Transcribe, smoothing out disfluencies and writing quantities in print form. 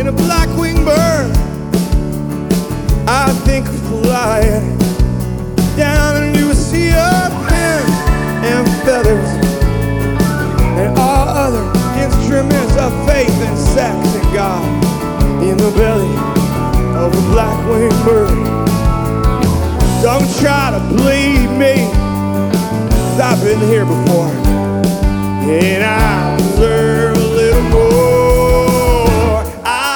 in a black-winged bird. I think of flying down into a sea of men and feathers and all other instruments of faith and sex and God in the belly of a black-winged bird. Don't try to bleed me, 'cause I've been here before, and I